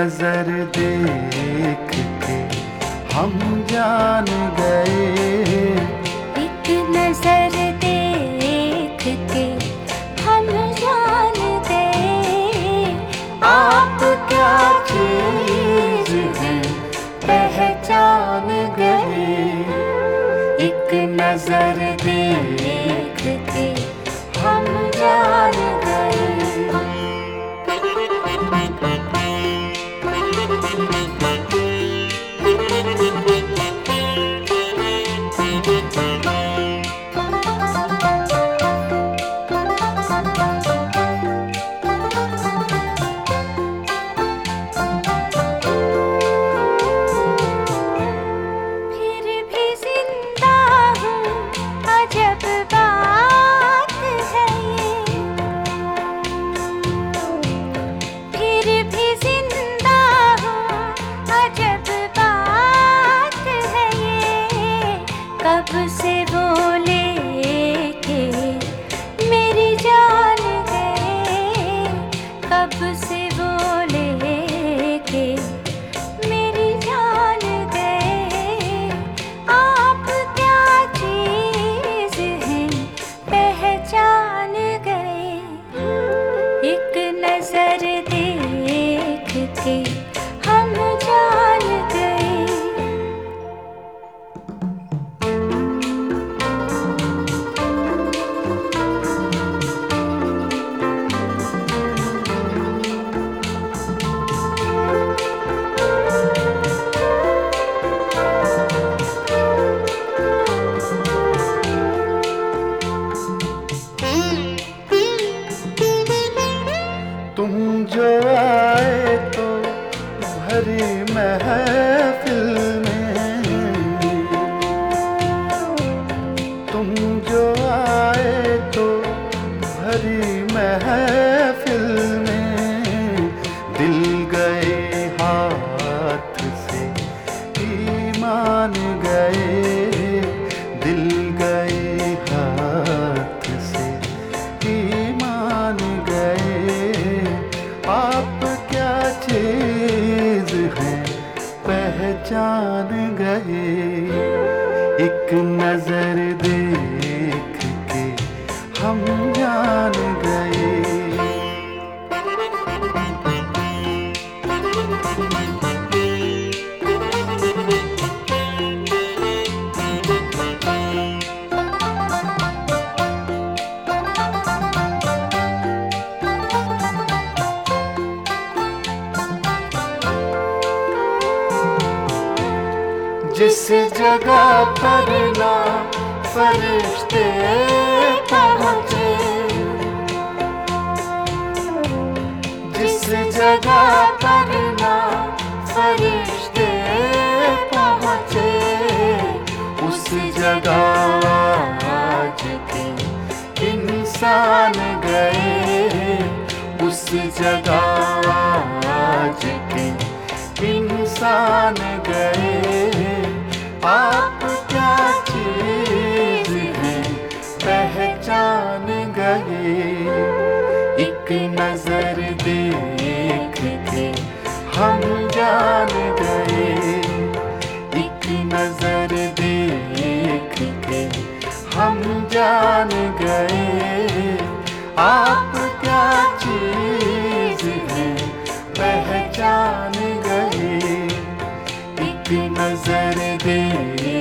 नजर देख के हम जान गए। एक नजर देख के हम जान गए। आप क्या चीज है पहचान गए। एक नजर देख के हम जान गए। कब से बोले के मेरी जान गए। कब से बोले के मेरी जान गए। आप क्या चीज हैं पहचान गए। एक नजर देख के हम जान गए। तुम जो आए तो भरी महफिल में। तुम जो आए तो भरी महफिल में। दिल गए हाथ से ईमान गए। दिल गए हाथ से ईमान गए। आप क्या चीज है पहचान गए। एक नजर देख के हम जान गए। जिस जगह पर ना फरिश्ते पहुँचे। जिस जगह पर ना फरिश्ते पहुँचे। उस जगह आज के इंसान गए। उस जगह आज के इंसान गए। आप क्या चीज है पहचान गए। एक नजर देख के हम जान गए। एक नजर देख के हम जान गए। आप क्या चीज है पहचान गए। एक नजर दे